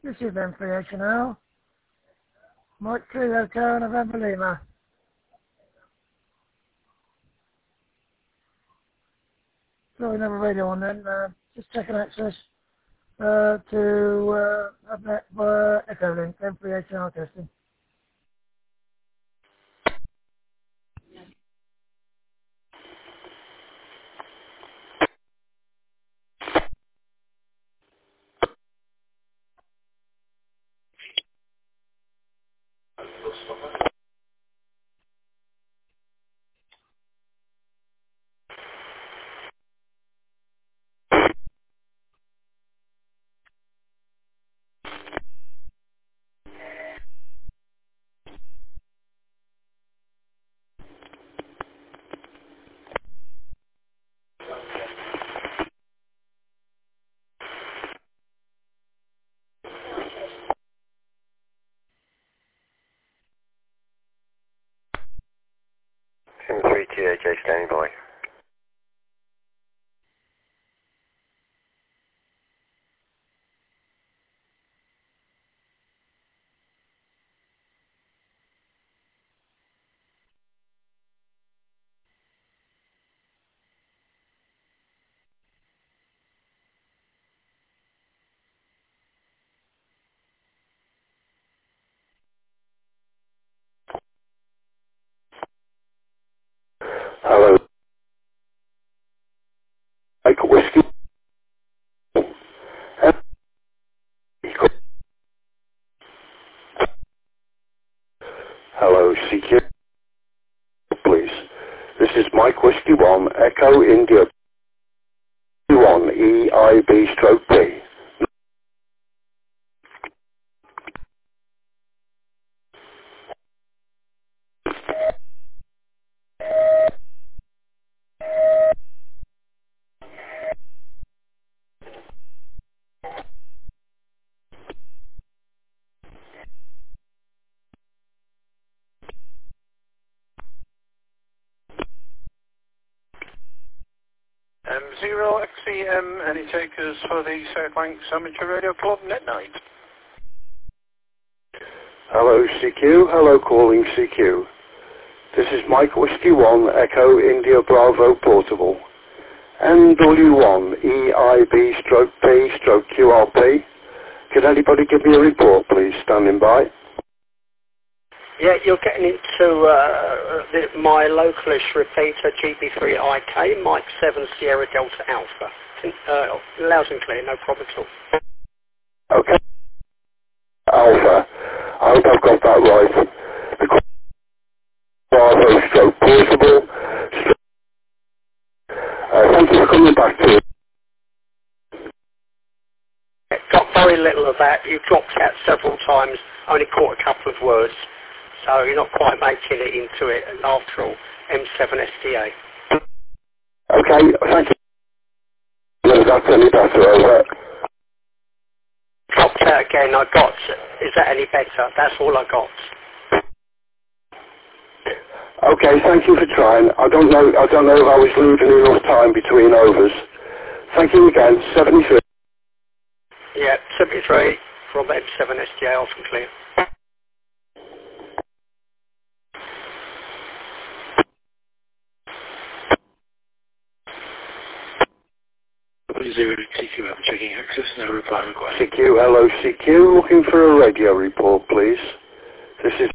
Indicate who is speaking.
Speaker 1: This is M3HNL. Mike 3 Hotel November Lima. So we have a radio on then. Just checking access to Echo Link, M3HNL testing.
Speaker 2: M3THA standing by. Hello. Mike Whiskey. Hello, CQ, please. This is Mike Whiskey 1, Echo India 1, EIB stroke P.
Speaker 3: M0XEM, any takers for the South Banks Amateur Radio Club net night?
Speaker 2: Hello, CQ. Hello, calling CQ. This is Mike Whiskey 1, Echo India Bravo Portable. NW1, EIB stroke P stroke QRP. Can anybody give me a report, please? Standing by.
Speaker 4: Yeah, you're getting into my localish repeater GB3IK, Mike 7 Sierra Delta Alpha. Loud and clear, no problem at all.
Speaker 2: Okay. Alpha. I hope I've got that right. The Bravo stroke Portable. Thank you for coming back to it.
Speaker 4: Got very little of that. You dropped out several times, only caught a couple of words. So you're not quite making it into it after all. M7SDA.
Speaker 2: Okay, thank you. No, that's any better, over.
Speaker 4: Dropped out again, I got. Is that any better? That's all I got.
Speaker 2: Okay, thank you for trying. I don't know if I was losing enough time between overs. Thank you again, 73.
Speaker 4: Yeah, 73 from M7SDA, off and clear.
Speaker 3: Zero CQ, I'm checking access, no reply required.
Speaker 2: CQ, hello CQ, looking for a radio report, please. This is